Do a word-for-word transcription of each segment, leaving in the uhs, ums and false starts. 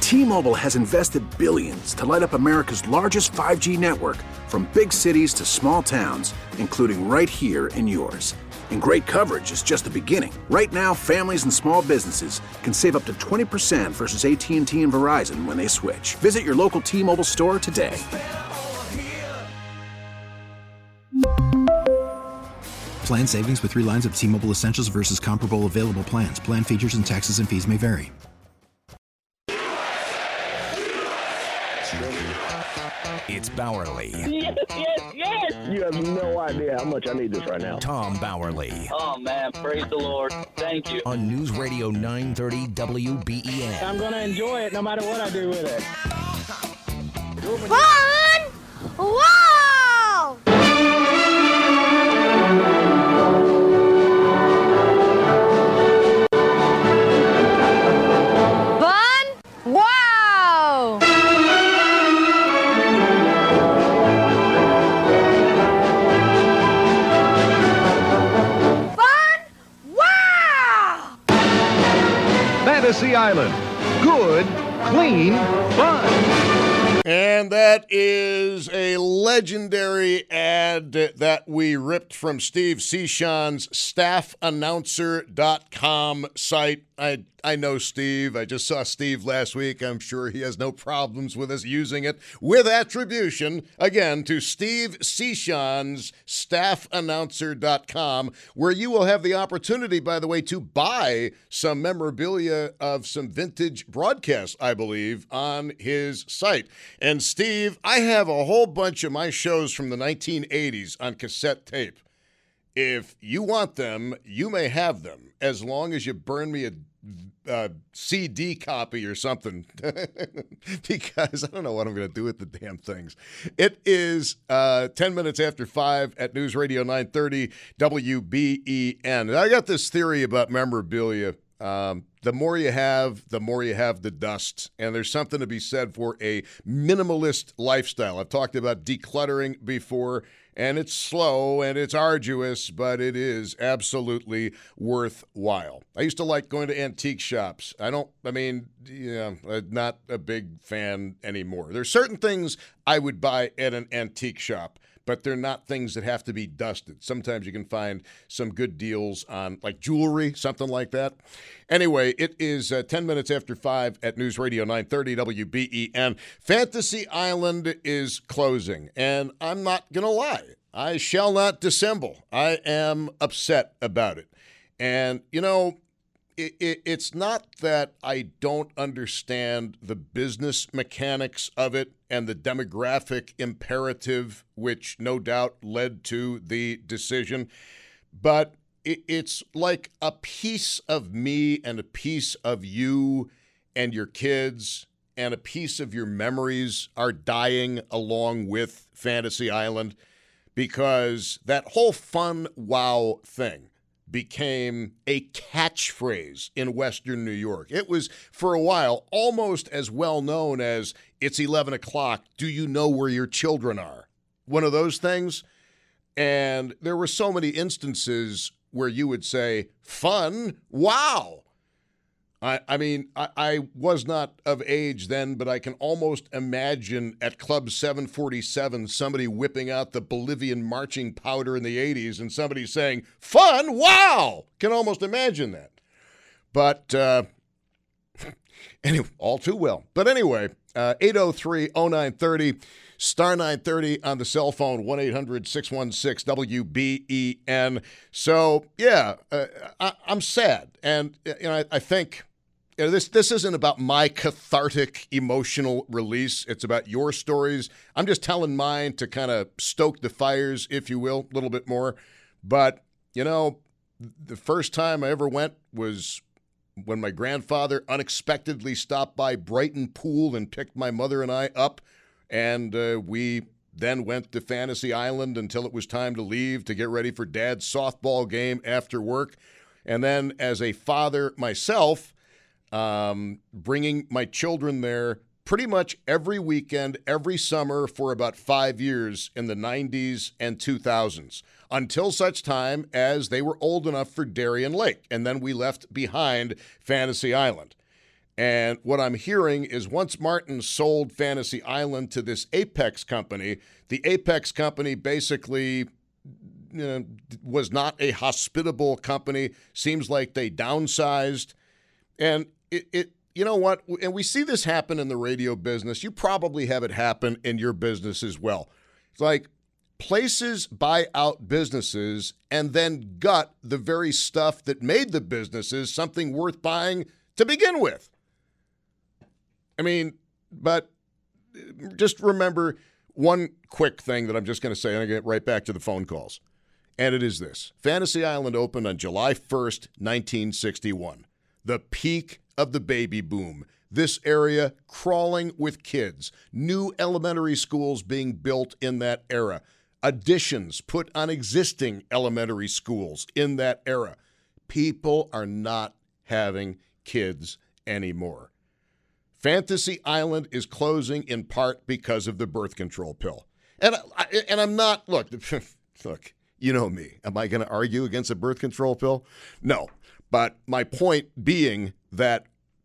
T-Mobile has invested billions to light up America's largest five G network, from big cities to small towns, including right here in yours. And great coverage is just the beginning. Right now, families and small businesses can save up to twenty percent versus A T and T and Verizon when they switch. Visit your local T-Mobile store today. Plan savings with three lines of T-Mobile Essentials versus comparable available plans. Plan features and taxes and fees may vary. It's Bowerly. Yes, yes, yes! You have no idea how much I need this right now. Tom Bowerly. Oh, man, praise the Lord. Thank you. On News Radio nine thirty W B E N. I'm going to enjoy it no matter what I do with it. Fun! Wow! Fun! Wow! Fun! Wow! Fantasy Island. Good, clean fun. And that is a legendary ad that we ripped from Steve Cichon's staff announcer dot com site. I I know Steve. I just saw Steve last week. I'm sure he has no problems with us using it with attribution, again, to Steve Cichon's staff announcer dot com, where you will have the opportunity, by the way, to buy some memorabilia of some vintage broadcasts, I believe, on his site. And Steve, I have a whole bunch of my shows from the nineteen eighties on cassette tape. If you want them, you may have them, as long as you burn me a uh, C D copy or something, because I don't know what I'm going to do with the damn things. It is uh, ten minutes after five at News Radio nine thirty W B E N. And I got this theory about memorabilia. Um, the more you have, the more you have the dust. And there's something to be said for a minimalist lifestyle. I've talked about decluttering before, and it's slow and it's arduous, but it is absolutely worthwhile. I used to like going to antique shops. I don't, I mean, yeah, I'm not a big fan anymore. There's certain things I would buy at an antique shop, but they're not things that have to be dusted. Sometimes you can find some good deals on, like, jewelry, something like that. Anyway, it is uh, ten minutes after five at News Radio nine thirty W B E N. Fantasy Island is closing, and I'm not going to lie. I shall not dissemble. I am upset about it. And, you know, It, it, it's not that I don't understand the business mechanics of it and the demographic imperative, which no doubt led to the decision, but it, it's like a piece of me and a piece of you and your kids and a piece of your memories are dying along with Fantasy Island, because that whole fun wow thing became a catchphrase in Western New York. It was, for a while, almost as well known as, "It's eleven o'clock, do you know where your children are?" One of those things. And there were so many instances where you would say, "Fun, wow." I, I mean, I, I was not of age then, but I can almost imagine at Club seven forty-seven somebody whipping out the Bolivian marching powder in the eighties and somebody saying, "Fun, wow." Can almost imagine that. But uh, anyway, all too well. But anyway, uh, eight oh three oh nine thirty, star nine thirty on the cell phone, one eight hundred six one six W B E N. So, yeah, uh, I, I'm sad. And you know, I, I think... You know, this this isn't about my cathartic emotional release. It's about your stories. I'm just telling mine to kind of stoke the fires, if you will, a little bit more. But, you know, the first time I ever went was when my grandfather unexpectedly stopped by Brighton Pool and picked my mother and I up. And uh, we then went to Fantasy Island until it was time to leave to get ready for Dad's softball game after work. And then as a father myself, Um, bringing my children there pretty much every weekend, every summer for about five years in the nineties and two thousands, until such time as they were old enough for Darien Lake. And then we left behind Fantasy Island. And what I'm hearing is once Martin sold Fantasy Island to this Apex company, the Apex company basically you know, was not a hospitable company. Seems like they downsized. And it, it, you know what? And we see this happen in the radio business. You probably have it happen in your business as well. It's like places buy out businesses and then gut the very stuff that made the businesses something worth buying to begin with. I mean, but just remember one quick thing that I'm just going to say, and I get right back to the phone calls. And it is this. Fantasy Island opened on July first, nineteen sixty-one. The peak of the baby boom. This area crawling with kids. New elementary schools being built in that era. Additions put on existing elementary schools in that era. People are not having kids anymore. Fantasy Island is closing in part because of the birth control pill. And I, and I'm not, look, look, you know me. Am I going to argue against a birth control pill? No. But my point being that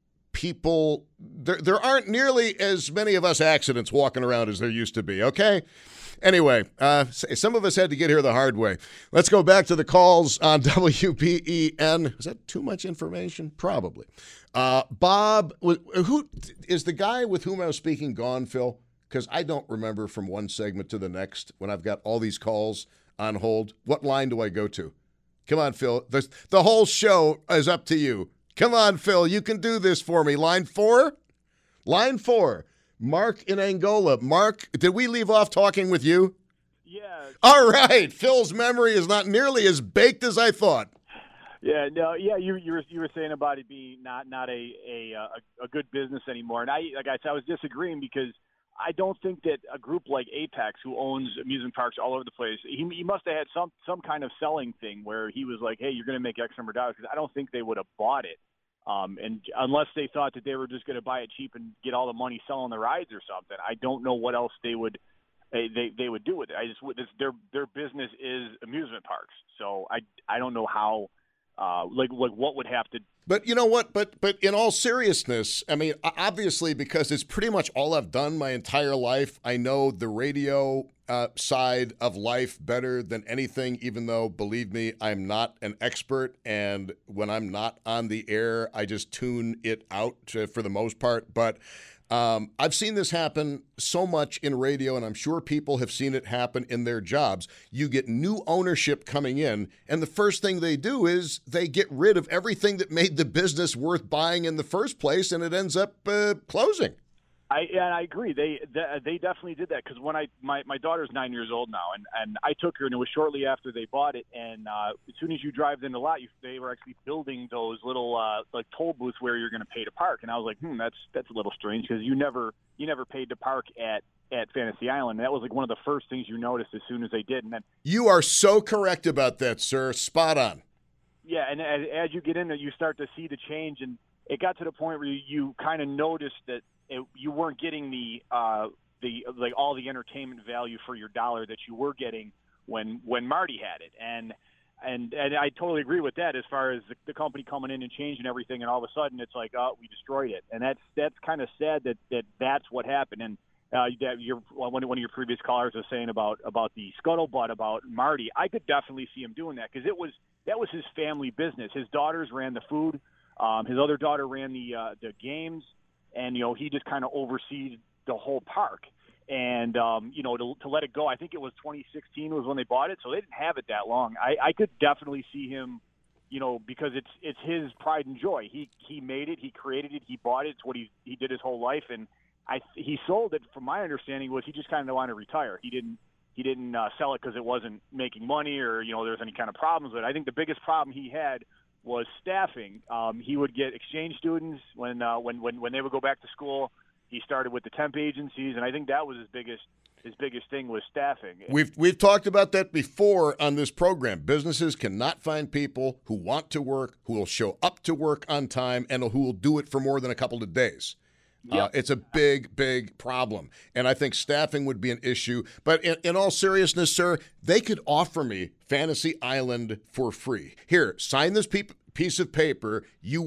people, there, there aren't nearly as many of us accidents walking around as there used to be, okay? Anyway, uh, some of us had to get here the hard way. Let's go back to the calls on W B E N. Is that too much information? Probably. Uh, Bob, who is the guy with whom I was speaking gone, Phil? Because I don't remember from one segment to the next when I've got all these calls on hold. What line do I go to? Come on, Phil. The, the whole show is up to you. Come on, Phil. You can do this for me. Line four? Line four. Mark in Angola. Mark, did we leave off talking with you? Yeah. All right. Phil's memory is not nearly as baked as I thought. Yeah, no, yeah, you you were you were saying about it being not not a a a, a good business anymore, and I like I said, I was disagreeing because I don't think that a group like Apex, who owns amusement parks all over the place, he he must have had some some kind of selling thing where he was like, hey, you're going to make X number of dollars, because I don't think they would have bought it, um, and unless they thought that they were just going to buy it cheap and get all the money selling the rides or something, I don't know what else they would. They, they they would do with it. I just this, their their business is amusement parks, so I I don't know how. Uh, like, like what would have to. But you know what? But but in all seriousness, I mean, obviously, because it's pretty much all I've done my entire life. I know the radio uh, side of life better than anything. Even though, believe me, I'm not an expert, and when I'm not on the air, I just tune it out to, for the most part. But um, I've seen this happen so much in radio, and I'm sure people have seen it happen in their jobs. You get new ownership coming in, and the first thing they do is they get rid of everything that made the business worth buying in the first place, and it ends up uh, closing. I and I agree. They they definitely did that, because when I my, my daughter's nine years old now, and, and I took her, and it was shortly after they bought it. And uh, as soon as you drive in the lot, you, they were actually building those little uh, like toll booths where you're going to pay to park. And I was like, hmm, that's that's a little strange, because you never you never paid to park at at Fantasy Island. And that was like one of the first things you noticed as soon as they did. And then you are so correct about that, sir. Spot on. Yeah, and as, as you get in there, you start to see the change, and it got to the point where you, you kind of noticed that it, you weren't getting the uh, the like all the entertainment value for your dollar that you were getting when when Marty had it, and and and I totally agree with that as far as the, the company coming in and changing everything, and all of a sudden it's like, oh, we destroyed it, and that's that's kind of sad that, that that's what happened. And uh, that your one of your previous callers was saying about about the scuttlebutt about Marty. I could definitely see him doing that, because it was that was his family business. His daughters ran the food, um, his other daughter ran the uh, the games. And, you know, he just kind of oversees the whole park. And, um, you know, to, to let it go, I think it was twenty sixteen was when they bought it, so they didn't have it that long. I, I could definitely see him, you know, because it's it's his pride and joy. He he made it, he created it, he bought it. It's what he he did his whole life. And I he sold it, from my understanding, was he just kind of wanted to retire. He didn't he didn't uh, sell it because it wasn't making money, or, you know, there was any kind of problems with it. I think the biggest problem he had was staffing. Um, he would get exchange students when, uh, when when when they would go back to school. He started with the temp agencies, and I think that was his biggest his biggest thing was staffing. We've we've talked about that before on this program. Businesses cannot find people who want to work, who will show up to work on time, and who will do it for more than a couple of days. Yep. Uh, it's a big, big problem. And I think staffing would be an issue. But in, in all seriousness, sir, they could offer me Fantasy Island for free. Here, sign this pe- piece of paper. You will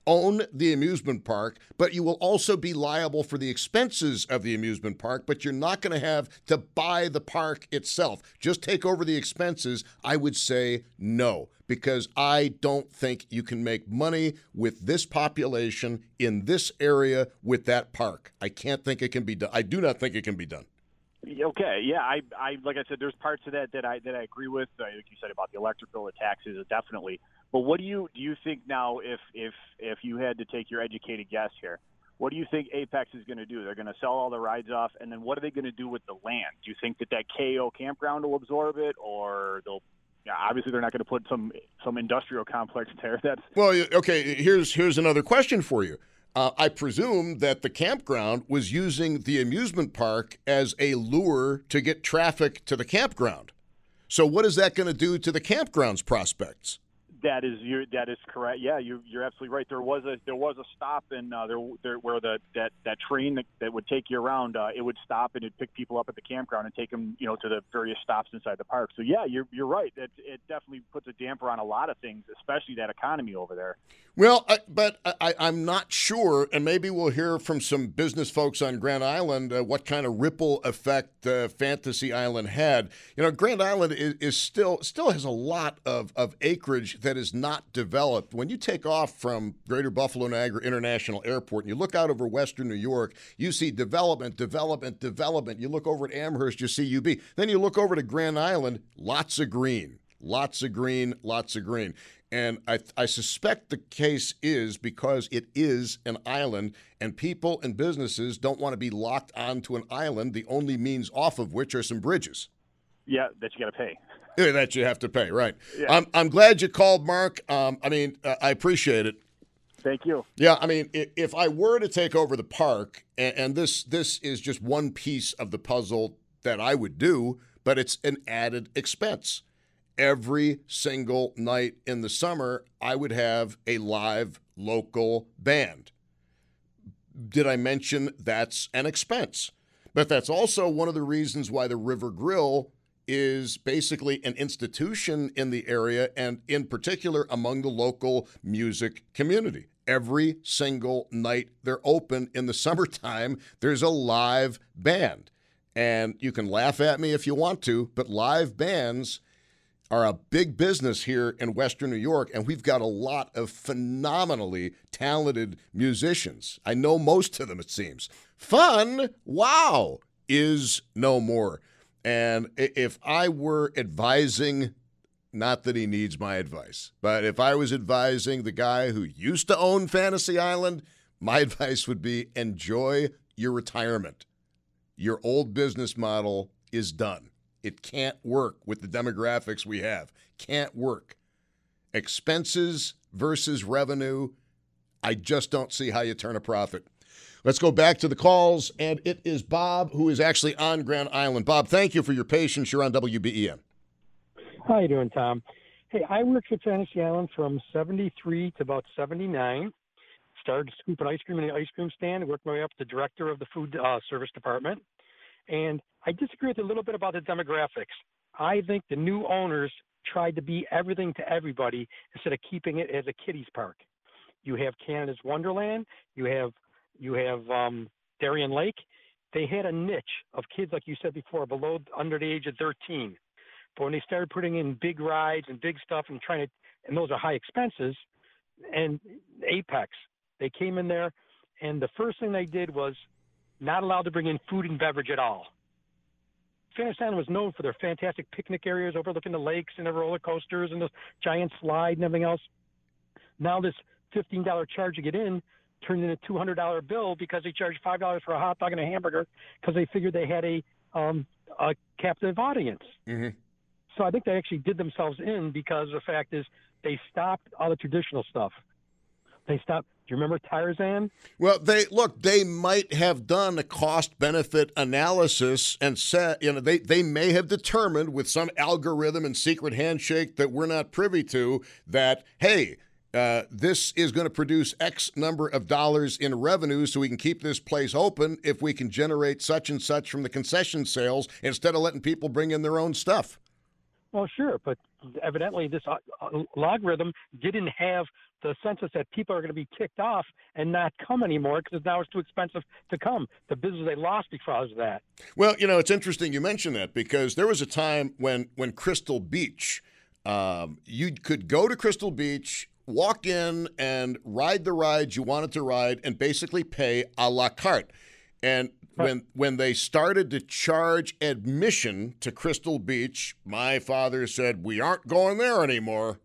own the amusement park, but you will also be liable for the expenses of the amusement park, but you're not going to have to buy the park itself. Just take over the expenses. I would say no, because I don't think you can make money with this population in this area with that park. I can't think it can be done. I do not think it can be done. Okay, yeah, I, I, like I said, there's parts of that that I that I agree with. Uh, like you said about the electric bill, the taxes, definitely. But what do you do you think now? If if if you had to take your educated guess here, what do you think Apex is going to do? They're going to sell all the rides off, and then what are they going to do with the land? Do you think that that K O campground will absorb it, or they'll? Yeah, obviously they're not going to put some some industrial complex there. That's well, okay. Here's here's another question for you. Uh, I presume that the campground was using the amusement park as a lure to get traffic to the campground. So what is that going to do to the campground's prospects? That is you. That is correct. Yeah, you, you're absolutely right. There was a there was a stop in uh, there, there where the that, that train that, that would take you around. Uh, it would stop and it'd pick people up at the campground and take them, you know, to the various stops inside the park. So yeah, you're you're right. It it definitely puts a damper on a lot of things, especially that economy over there. Well, I, but I, I'm not sure, and maybe we'll hear from some business folks on Grand Island uh, what kind of ripple effect uh, Fantasy Island had. You know, Grand Island is, is still still has a lot of, of acreage that is not developed. When you take off from Greater Buffalo Niagara International Airport and you look out over western New York, you see development, development, development. You look over at Amherst, you see U B. Then you look over to Grand Island, lots of green, lots of green, lots of green. And I, I suspect the case is because it is an island, and people and businesses don't want to be locked onto an island, the only means off of which are some bridges. Yeah, that you got to pay. Yeah, that you have to pay, right. Yeah. I'm, I'm glad you called, Mark. Um, I mean, uh, I appreciate it. Thank you. Yeah, I mean, if, if I were to take over the park, and, and this this is just one piece of the puzzle that I would do, but it's an added expense. Every single night in the summer, I would have a live local band. Did I mention that's an expense? But that's also one of the reasons why the River Grill is basically an institution in the area, and in particular among the local music community. Every single night they're open in the summertime, there's a live band. And you can laugh at me if you want to, but live bands are a big business here in Western New York, and we've got a lot of phenomenally talented musicians. I know most of them, it seems. Fun, wow, is no more. And if I were advising, not that he needs my advice, but if I was advising the guy who used to own Fantasy Island, my advice would be enjoy your retirement. Your old business model is done. It can't work with the demographics we have. Can't work. Expenses versus revenue, I just don't see how you turn a profit. Let's go back to the calls, and it is Bob who is actually on Grand Island. Bob, thank you for your patience. You're on W B E N. How you doing, Tom? Hey, I worked at Fantasy Island from seventy-three to about seventy-nine. Started scooping ice cream in the ice cream stand, worked my way up to director of the food uh, service department. And I disagree with a little bit about the demographics. I think the new owners tried to be everything to everybody instead of keeping it as a kiddies park. You have Canada's Wonderland. You have you have um, Darien Lake. They had a niche of kids, like you said before, below under the age of thirteen. But when they started putting in big rides and big stuff and trying to, and those are high expenses, and Apex, they came in there, and the first thing they did was not allowed to bring in food and beverage at all. Fantasy Island was known for their fantastic picnic areas overlooking the lakes and the roller coasters and the giant slide and everything else. Now this fifteen dollars charge to get in turned into a two hundred dollars bill because they charged five dollars for a hot dog and a hamburger because they figured they had a um, a captive audience. Mm-hmm. So I think they actually did themselves in because the fact is they stopped all the traditional stuff. They stopped. Do you remember Tarzan? Well, they look, they might have done a cost-benefit analysis and said, you know, they, they may have determined with some algorithm and secret handshake that we're not privy to that, hey, uh, this is going to produce X number of dollars in revenue so we can keep this place open if we can generate such and such from the concession sales instead of letting people bring in their own stuff. Well, sure, but evidently this uh, logarithm didn't have the census that people are going to be kicked off and not come anymore because now it's too expensive to come. The business they lost because of that. Well, you know, it's interesting you mention that because there was a time when when Crystal Beach, um, you could go to Crystal Beach, walk in and ride the rides you wanted to ride and basically pay a la carte. And when when they started to charge admission to Crystal Beach, my father said, we aren't going there anymore.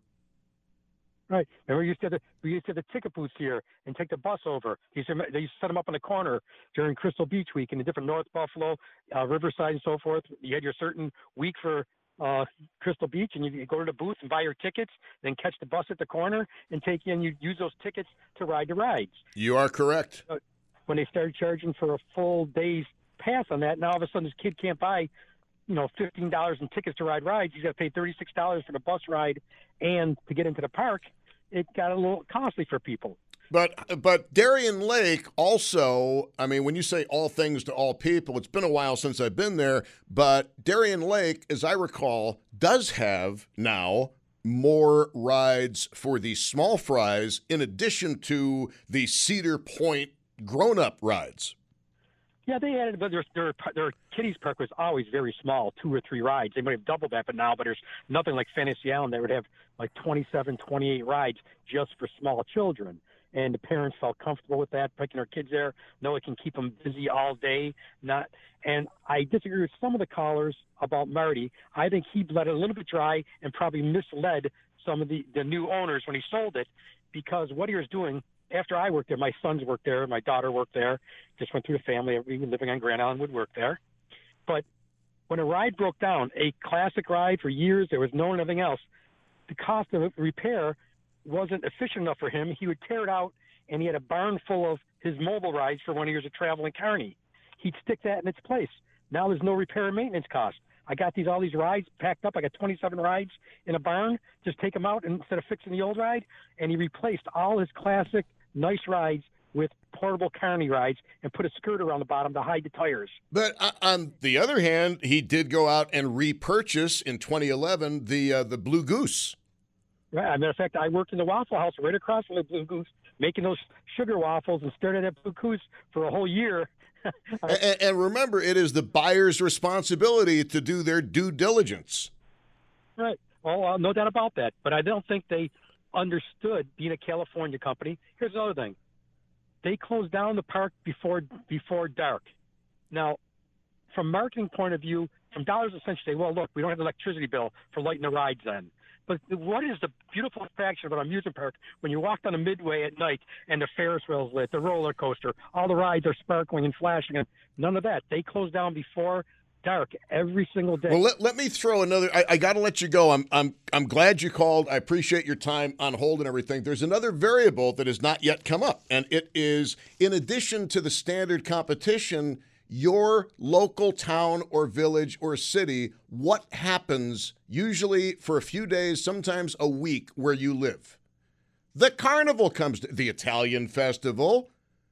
Right. And we used to have the, we used to have the ticket booths here and take the bus over. They used to, they used to set them up on the corner during Crystal Beach week in the different North Buffalo, uh, Riverside, and so forth. You had your certain week for uh, Crystal Beach, and you could go to the booth and buy your tickets, then catch the bus at the corner and take in. You use those tickets to ride the rides. You are correct. Uh, when they started charging for a full day's pass on that, now all of a sudden this kid can't buy, you know, fifteen dollars in tickets to ride rides. He's got to pay thirty-six dollars for the bus ride and to get into the park. It got a little costly for people. But but Darien Lake also, I mean, when you say all things to all people, it's been a while since I've been there, but Darien Lake, as I recall, does have now more rides for the small fries in addition to the Cedar Point grown-up rides. Yeah, they added, but their, their, their kiddies park was always very small, two or three rides. They might have doubled that, but now, but there's nothing like Fantasy Island that would have like twenty-seven, twenty-eight rides just for small children. And the parents felt comfortable with that, picking their kids there, know it can keep them busy all day. Not, and I disagree with some of the callers about Marty. I think he bled it a little bit dry and probably misled some of the, the new owners when he sold it, because what he was doing, after I worked there, my sons worked there, my daughter worked there, just went through the family. We were living on Grand Island, would work there. But when a ride broke down, a classic ride for years, there was no nothing else, the cost of repair wasn't efficient enough for him. He would tear it out, and he had a barn full of his mobile rides for one years of travel in Kearney. He'd stick that in its place. Now there's no repair and maintenance cost. I got these all these rides packed up. I got twenty-seven rides in a barn. Just take them out instead of fixing the old ride. And he replaced all his classic nice rides with portable Kearney rides and put a skirt around the bottom to hide the tires. But uh, on the other hand, he did go out and repurchase in twenty eleven the uh, the Blue Goose. Right. As a matter of fact, I worked in the Waffle House right across from the Blue Goose, making those sugar waffles and stared at that Blue Goose for a whole year. and, and remember, it is the buyer's responsibility to do their due diligence. Right. Well, uh, no doubt about that. But I don't think they understood, being a California company. Here's another thing. They closed down the park before before dark. Now, from marketing point of view, from dollars and cents, you say, well, look, we don't have an electricity bill for lighting the rides then. But what is the beautiful attraction of an amusement park when you walk down the Midway at night and the Ferris wheel's lit, the roller coaster, all the rides are sparkling and flashing, and none of that. They closed down before dark every single day. Well, let, let me throw another. I, I got to let you go. I'm I'm I'm glad you called. I appreciate your time on hold and everything. There's another variable that has not yet come up, and it is, in addition to the standard competition, your local town or village or city, what happens usually for a few days, sometimes a week, where you live. The carnival comes to the Italian festival,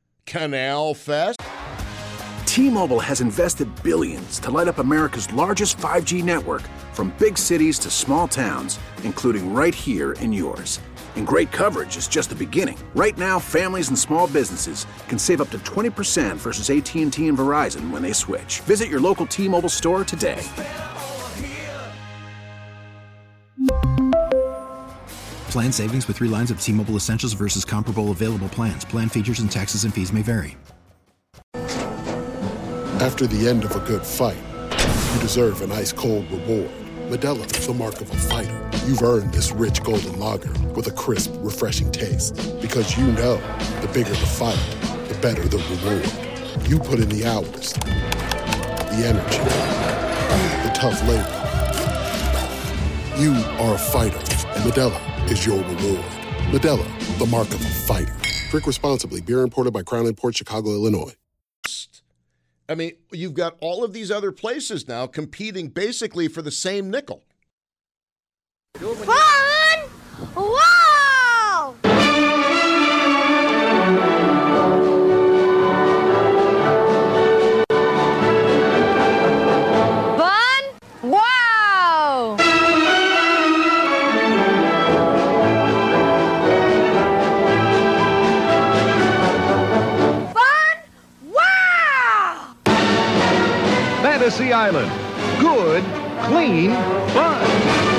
Canal Fest. T-Mobile has invested billions to light up America's largest five G network, from big cities to small towns, including right here in yours. And great coverage is just the beginning. Right now, families and small businesses can save up to twenty percent versus A T and T and Verizon when they switch. Visit your local T-Mobile store today. Plan savings with three lines of T-Mobile Essentials versus comparable available plans. Plan features and taxes and fees may vary. After the end of a good fight, you deserve an ice-cold reward. Modelo is the mark of a fighter. You've earned this rich golden lager with a crisp, refreshing taste. Because you know, the bigger the fight, the better the reward. You put in the hours, the energy, the tough labor. You are a fighter, and Modelo is your reward. Modelo, the mark of a fighter. Drink responsibly. Beer imported by Crown Imports, Chicago, Illinois. I mean, you've got all of these other places now competing basically for the same nickel. Fun! Wow! Fun! Wow! Fantasy Island. Good, clean fun.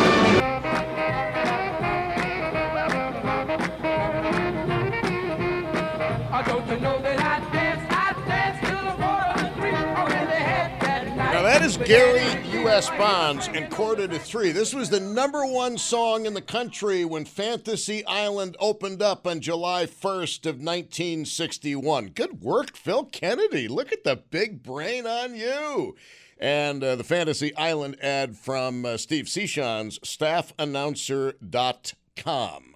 Now that is Gary U S. Bonds and Quarter to Three. This was the number one song in the country when Fantasy Island opened up on July first of nineteen sixty-one. Good work, Phil Kennedy. Look at the big brain on you. And uh, the Fantasy Island ad from uh, Steve Cichon's staff announcer dot com.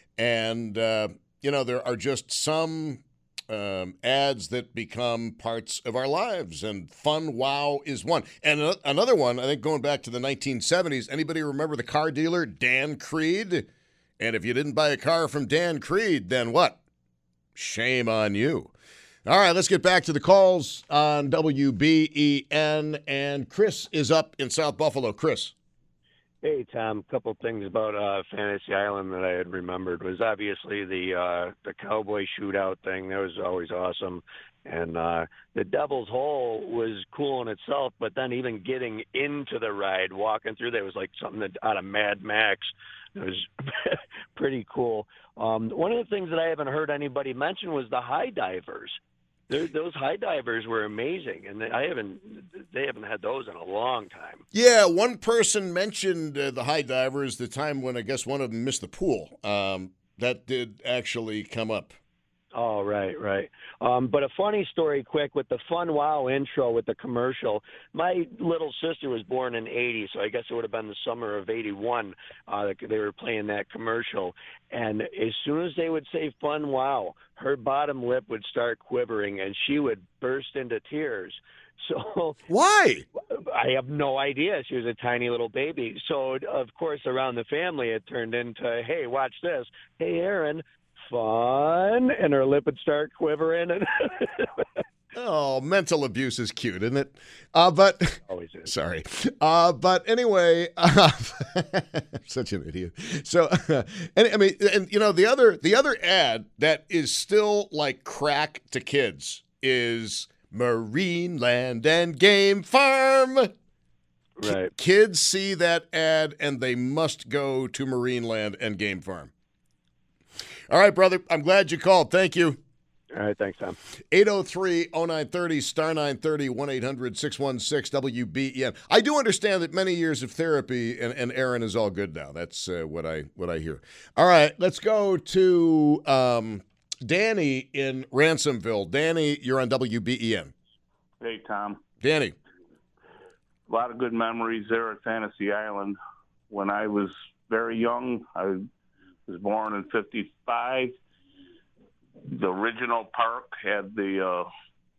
And, uh, you know, there are just some Um, ads that become parts of our lives, and Fun Wow is one. And a- another one, I think going back to the nineteen seventies, anybody remember the car dealer, Dan Creed? And if you didn't buy a car from Dan Creed, then what? Shame on you. All right, let's get back to the calls on W B E N, and Chris is up in South Buffalo. Chris. Hey, Tom, a couple things about uh, Fantasy Island that I had remembered was obviously the uh, the cowboy shootout thing. That was always awesome. And uh, the Devil's Hole was cool in itself, but then even getting into the ride, walking through there was like something that, out of Mad Max. It was pretty cool. Um, one of the things that I haven't heard anybody mention was the high divers. They're, those high divers were amazing, and I haven't. They haven't had those in a long time. Yeah, one person mentioned uh, the high divers the time when I guess one of them missed the pool. Um, that did actually come up. Oh, right, right. Um, but a funny story quick with the Fun Wow intro with the commercial. My little sister was born in eighty, so I guess it would have been the summer of eighty-one. Uh, they were playing that commercial. And as soon as they would say Fun Wow, her bottom lip would start quivering, and she would burst into tears. So why? I have no idea. She was a tiny little baby. So, of course, around the family, it turned into, hey, watch this. Hey, Aaron, fun. And her lip would start quivering. And Oh, mental abuse is cute, isn't it? Uh, but always is. Sorry. Uh, but anyway, uh, such an idiot. So, uh, and I mean, and you know, the other the other ad that is still like crack to kids is Marineland and Game Farm. Right. K- kids see that ad and they must go to Marineland and Game Farm. All right, brother. I'm glad you called. Thank you. All right, thanks, Tom. eight oh three oh nine thirty, star nine thirty, one eight hundred six one six W B E N. I do understand that many years of therapy, and, and Aaron is all good now. That's uh, what I what I hear. All right, let's go to um, Danny in Ransomville. Danny, you're on W B E N. Hey, Tom. Danny. A lot of good memories there at Fantasy Island. When I was very young, I was born in fifty-five. The original park had the uh,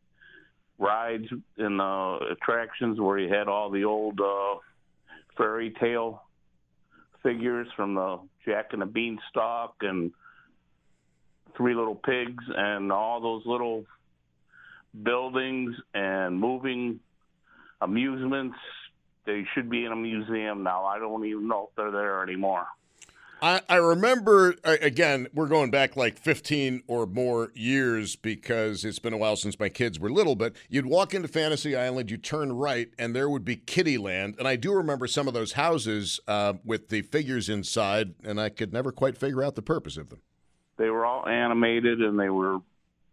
rides and uh, attractions where you had all the old uh, fairy tale figures from the Jack and the Beanstalk and Three Little Pigs and all those little buildings and moving amusements. They should be in a museum now. I don't even know if they're there anymore. I, I remember, again, we're going back like fifteen or more years because it's been a while since my kids were little, but you'd walk into Fantasy Island, you turn right, and there would be Kittyland. And I do remember some of those houses uh, with the figures inside, and I could never quite figure out the purpose of them. They were all animated, and they were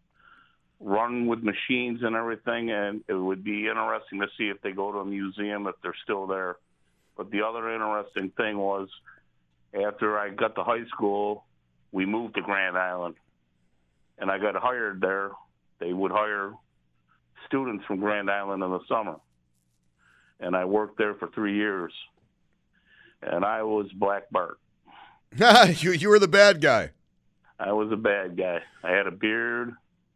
run with machines and everything, and it would be interesting to see if they go to a museum, if they're still there. But the other interesting thing was, after I got to high school, we moved to Grand Island, and I got hired there. They would hire students from Grand Island in the summer, and I worked there for three years, and I was Black Bart. you, you were the bad guy. I was a bad guy. I had a beard,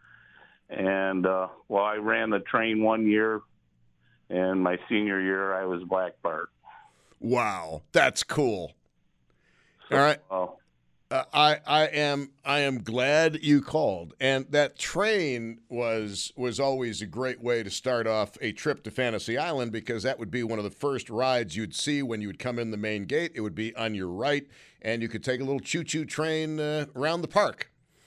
and, uh, well, I ran the train one year, and my senior year, I was Black Bart. Wow, that's cool. All right. Uh, I I am I am glad you called, and that train was was always a great way to start off a trip to Fantasy Island because that would be one of the first rides you'd see when you would come in the main gate. It would be on your right, and you could take a little choo-choo train uh, around the park.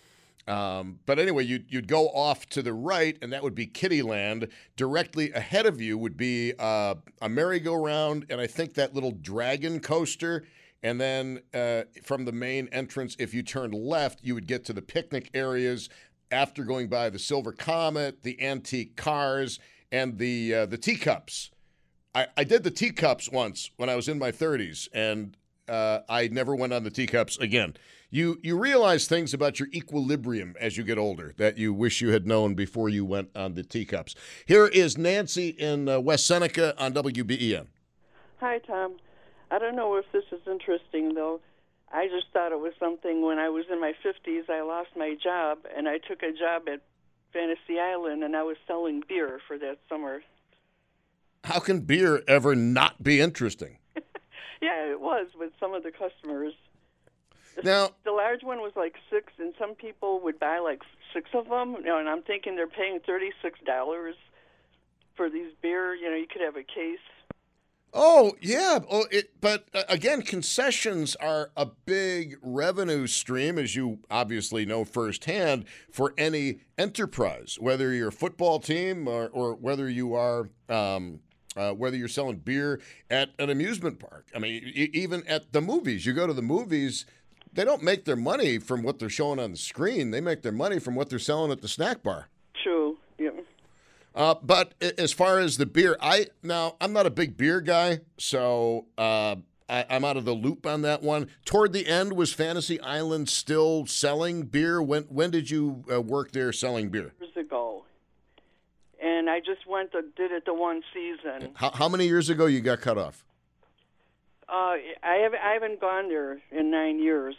Um, but anyway, you'd, you'd go off to the right, and that would be Kittyland. Directly ahead of you would be uh, a merry-go-round, and I think that little dragon coaster. And then uh, from the main entrance, if you turned left, you would get to the picnic areas after going by the Silver Comet, the antique cars, and the uh, the teacups. I, I did the teacups once when I was in my thirties, and uh, I never went on the teacups again. You you realize things about your equilibrium as you get older that you wish you had known before you went on the teacups. Here is Nancy in uh, West Seneca on W B E N. Hi, Tom. I don't know if this is interesting, though. I just thought it was something when I was in my fifties, I lost my job, and I took a job at Fantasy Island, and I was selling beer for that summer. How can beer ever not be interesting? Yeah, it was with some of the customers. Now, the large one was like six, and some people would buy like six of them. You know, and I'm thinking they're paying thirty-six dollars for these beer. You know, you could have a case. Oh, yeah. Oh, it, but uh, again, concessions are a big revenue stream, as you obviously know firsthand, for any enterprise, whether you're a football team or, or whether you are um, uh, whether you're selling beer at an amusement park. I mean, e- even at the movies, you go to the movies, they don't make their money from what they're showing on the screen. They make their money from what they're selling at the snack bar. True. Yeah. Uh, but as far as the beer, I now I'm not a big beer guy, so uh, I, I'm out of the loop on that one. Toward the end, was Fantasy Island still selling beer? When when did you uh, work there selling beer? Years ago, and I just went to did it the one season. How, how many years ago you got cut off? Uh, I haven't I haven't gone there in nine years.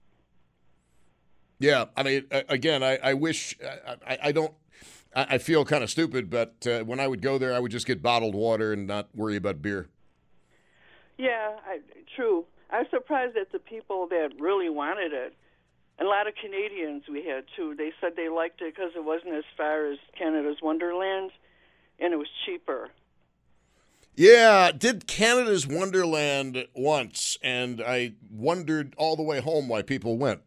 Yeah, I mean, again, I, I wish I, I don't. I feel kind of stupid, but uh, when I would go there, I would just get bottled water and not worry about beer. Yeah, I, true. I was surprised at the people that really wanted it. And a lot of Canadians we had, too. They said they liked it because it wasn't as far as Canada's Wonderland, and it was cheaper. Yeah, did Canada's Wonderland once, and I wondered all the way home why people went.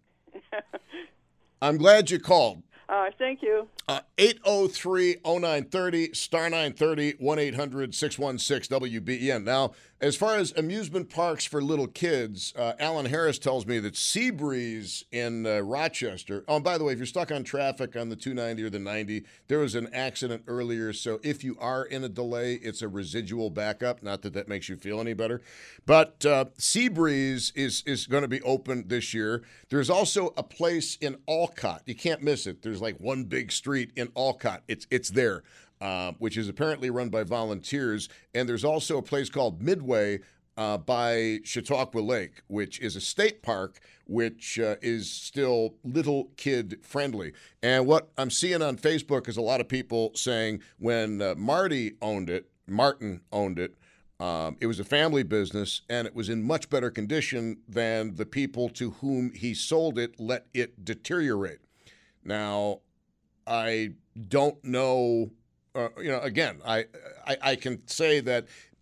I'm glad you called. Uh, thank you. Uh, eight oh three oh nine thirty, star nine thirty, one eight hundred six one six W B E N. Now, as far as amusement parks for little kids, uh, Alan Harris tells me that Seabreeze in uh, Rochester, oh, and by the way, if you're stuck on traffic on the two ninety or the ninety, there was an accident earlier, so if you are in a delay, it's a residual backup, not that that makes you feel any better. But uh, Seabreeze is, is going to be open this year. There's also a place in Alcott. You can't miss it. There's like one big street in Alcott. It's it's there, uh, which is apparently run by volunteers. And there's also a place called Midway uh, by Chautauqua Lake, which is a state park, which uh, is still little kid friendly. And what I'm seeing on Facebook is a lot of people saying when uh, Marty owned it, Martin owned it, um, it was a family business, and it was in much better condition than the people to whom he sold it let it deteriorate. Now, I don't know, uh, you know, again, I, I I can say that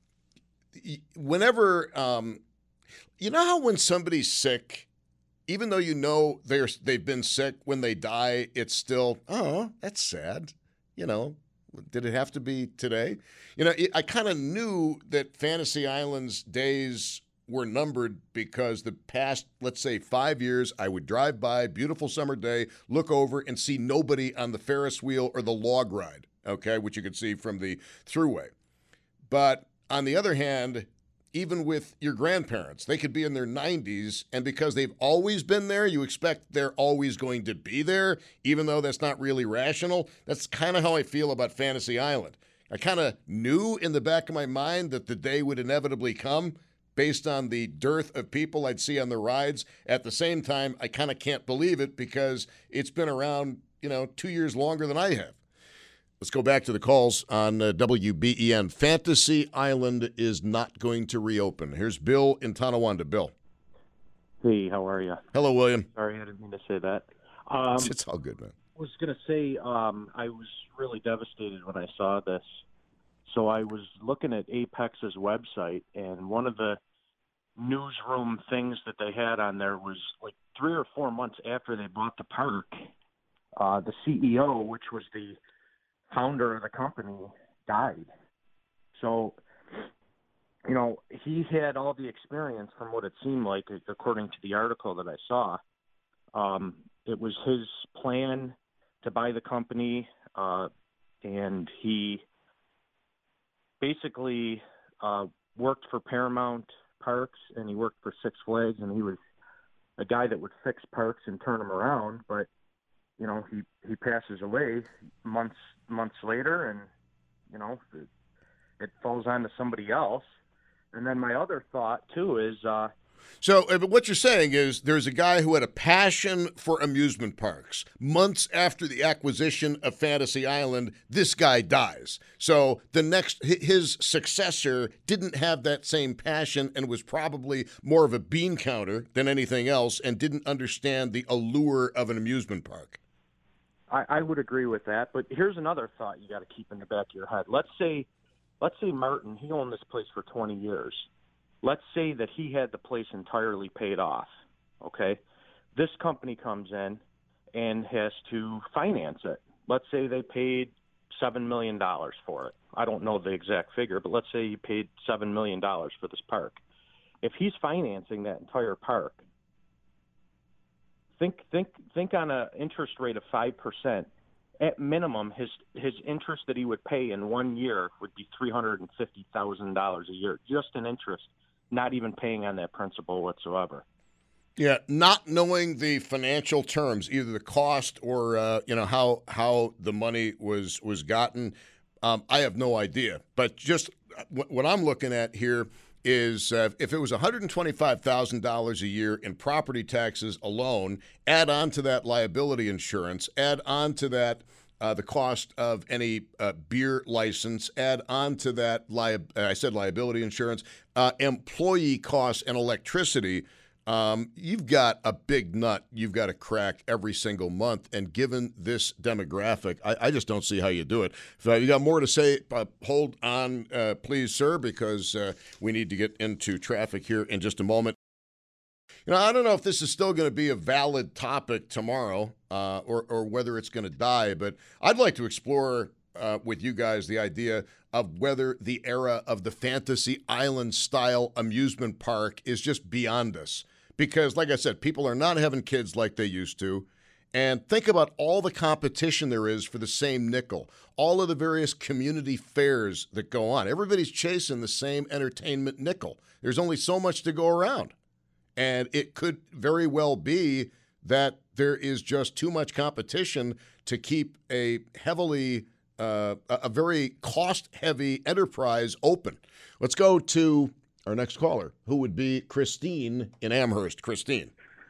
whenever, um, you know how when somebody's sick, even though you know they're, they've been sick, when they die, it's still, oh, that's sad. You know, did it have to be today? You know, I kind of knew that Fantasy Island's days were numbered because the past, let's say, five years, I would drive by, beautiful summer day, look over and see nobody on the Ferris wheel or the log ride, okay, which you could see from the thruway. But on the other hand, even with your grandparents, they could be in their nineties, and because they've always been there, you expect they're always going to be there, even though that's not really rational. That's kind of how I feel about Fantasy Island. I kind of knew in the back of my mind that the day would inevitably come, based on the dearth of people I'd see on the rides. At the same time, I kind of can't believe it because it's been around, you know, two years longer than I have. Let's go back to the calls on uh, W B E N. Fantasy Island is not going to reopen. Here's Bill in Tonawanda. Bill. Hey, how are you? Hello, William. Sorry, I didn't mean to say that. Um, it's all good, man. I was going to say um, I was really devastated when I saw this. So I was looking at Apex's website, and one of the newsroom things that they had on there was like three or four months after they bought the park, uh, the C E O, which was the founder of the company, died. So, you know, he had all the experience from what it seemed like, according to the article that I saw. Um, it was his plan to buy the company, uh, and he basically uh, worked for Paramount Parks, and he worked for Six Flags, and he was a guy that would fix parks and turn them around. But you know, he he passes away months months later, and you know, it, it falls on to somebody else. And then my other thought too is. Uh, So uh, what you're saying is there's a guy who had a passion for amusement parks. Months after the acquisition of Fantasy Island, this guy dies. So the next, his successor didn't have that same passion and was probably more of a bean counter than anything else and didn't understand the allure of an amusement park. I, I would agree with that. But here's another thought you got to keep in the back of your head. Let's say, let's say Martin, he owned this place for twenty years. Let's say that he had the place entirely paid off, okay? This company comes in and has to finance it. Let's say they paid seven million dollars for it. I don't know the exact figure, but let's say he paid seven million dollars for this park. If he's financing that entire park, think think think on an interest rate of five percent. At minimum, his his interest that he would pay in one year would be three hundred fifty thousand dollars a year, just in interest, not even paying on that principal whatsoever. Yeah, not knowing the financial terms, either the cost or uh, you know how how the money was was gotten, um, I have no idea. But just w- what I'm looking at here is uh, if it was one hundred twenty-five thousand dollars a year in property taxes alone, add on to that liability insurance, add on to that uh, the cost of any uh, beer license, add on to that, li- I said liability insurance, uh, employee costs and electricity, um, you've got a big nut you've got to crack every single month. And given this demographic, I, I just don't see how you do it. If uh, you got more to say, uh, hold on, uh, please, sir, because uh, we need to get into traffic here in just a moment. You know, I don't know if this is still going to be a valid topic tomorrow uh, or, or whether it's going to die, but I'd like to explore uh, with you guys the idea of whether the era of the Fantasy Island-style amusement park is just beyond us. Because, like I said, people are not having kids like they used to. And think about all the competition there is for the same nickel, all of the various community fairs that go on. Everybody's chasing the same entertainment nickel. There's only so much to go around. And it could very well be that there is just too much competition to keep a heavily, uh, a very cost-heavy enterprise open. Let's go to our next caller, who would be Christine in Amherst. Christine.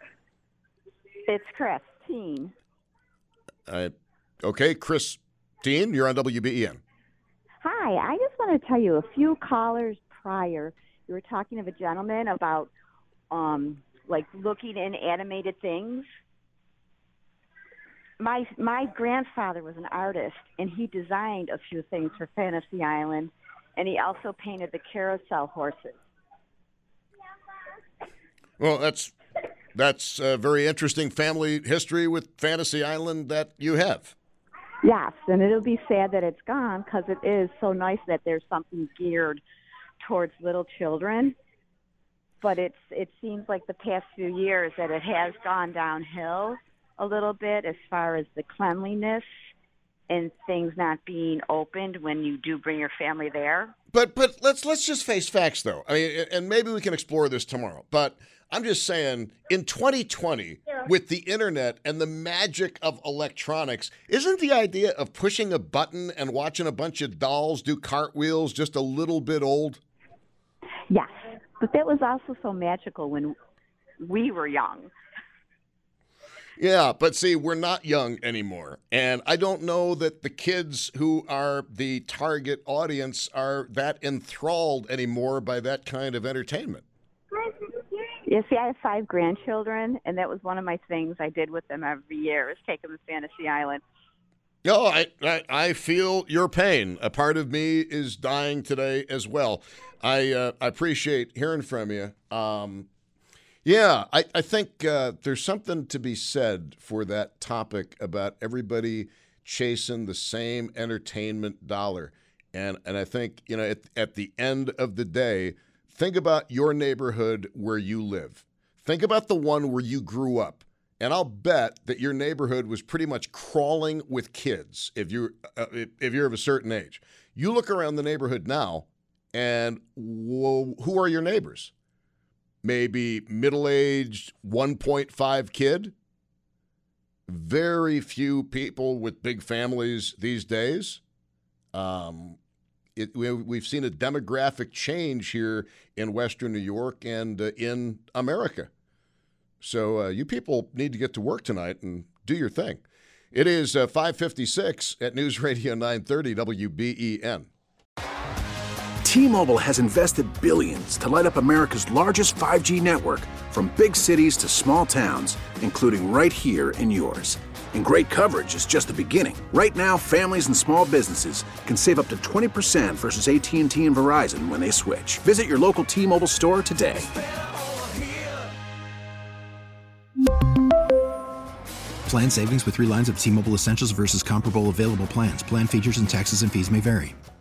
It's Christine. Uh, okay, Christine, you're on W B E N. Hi, I just want to tell you, a few callers prior, you were talking of a gentleman about um, like looking in animated things. My my grandfather was an artist, and he designed a few things for Fantasy Island, and he also painted the carousel horses. Well, that's that's a very interesting family history with Fantasy Island that you have. Yes, and it'll be sad that it's gone because it is so nice that there's something geared towards little children. But it's it seems like the past few years that it has gone downhill a little bit as far as the cleanliness and things not being opened when you do bring your family there. But but let's let's just face facts, though. I mean, and maybe we can explore this tomorrow. But I'm just saying, in twenty twenty, with the internet and the magic of electronics, isn't the idea of pushing a button and watching a bunch of dolls do cartwheels just a little bit old? Yes, but that was also so magical when we were young. Yeah, but see, we're not young anymore. And I don't know that the kids who are the target audience are that enthralled anymore by that kind of entertainment. Yeah, see, I have five grandchildren, and that was one of my things I did with them every year, is take them to Fantasy Island. No, I, I, I feel your pain. A part of me is dying today as well. I, uh, I appreciate hearing from you. Um, Yeah, I, I think uh, there's something to be said for that topic about everybody chasing the same entertainment dollar. And and I think, you know, at, at the end of the day, think about your neighborhood where you live. Think about the one where you grew up. And I'll bet that your neighborhood was pretty much crawling with kids if you're, uh, if you're of a certain age. You look around the neighborhood now, and whoa, who are your neighbors? Maybe middle-aged one point five kid. Very few people with big families these days. Um, it, we, we've seen a demographic change here in Western New York and uh, in America. So uh, you people need to get to work tonight and do your thing. It is uh, five fifty-six at News Radio nine thirty W B E N. T-Mobile has invested billions to light up America's largest five G network, from big cities to small towns, including right here in yours. And great coverage is just the beginning. Right now, families and small businesses can save up to twenty percent versus A T and T and Verizon when they switch. Visit your local T-Mobile store today. Plan savings with three lines of T-Mobile Essentials versus comparable available plans. Plan features and taxes and fees may vary.